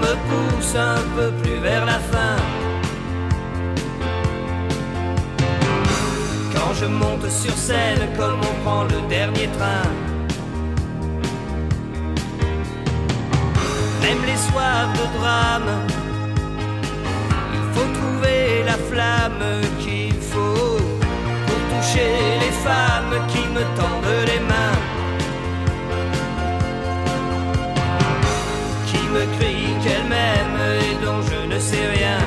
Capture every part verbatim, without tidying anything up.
repousse un peu plus vers la fin. Quand je monte sur scène comme on prend le dernier train, même les soirs de drame, il faut trouver la flamme qu'il faut pour toucher les femmes qui me tendent les mains, qui me crient qu'elles m'aiment et dont je ne sais rien.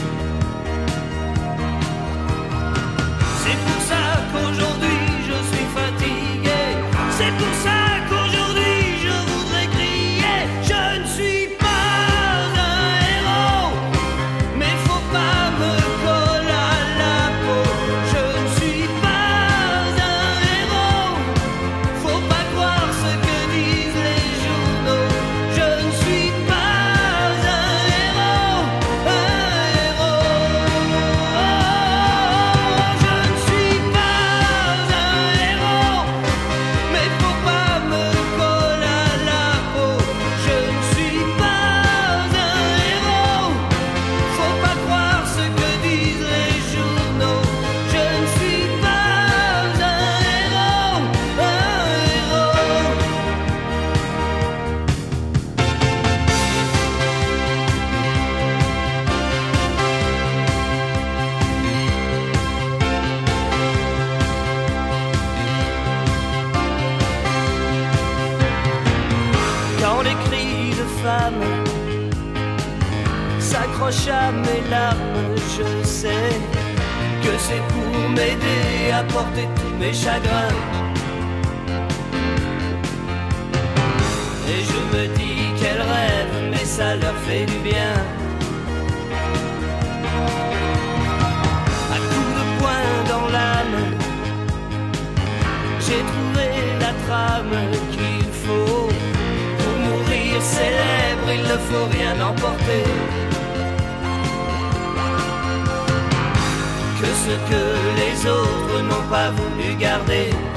C'est pour ça qu'aujourd'hui je suis fatigué, c'est pour ça qu'aujourd'hui je voudrais crier. Je ne suis pas un héros, mais faut pas me coller à la peau. Je ne suis pas un héros, faut pas croire ce que disent les journaux. Je ne suis pas un héros, un héros. Je ne suis pas un héros, mais faut pas me coller à la peau. Je ne suis pas un héros, faut pas croire ce que disent les journaux. Je ne suis pas un héros, un héros. Quand les cris de femmes s'accrochent à mes larmes, je sais que c'est pour m'aider à porter tous mes chagrins. Et je me dis qu'elles rêvent, mais ça leur fait du bien. À coups de poing dans l'âme, j'ai trouvé la trame qu'il faut. Pour mourir célèbre, il ne faut rien emporter que ce que les autres n'ont pas voulu garder.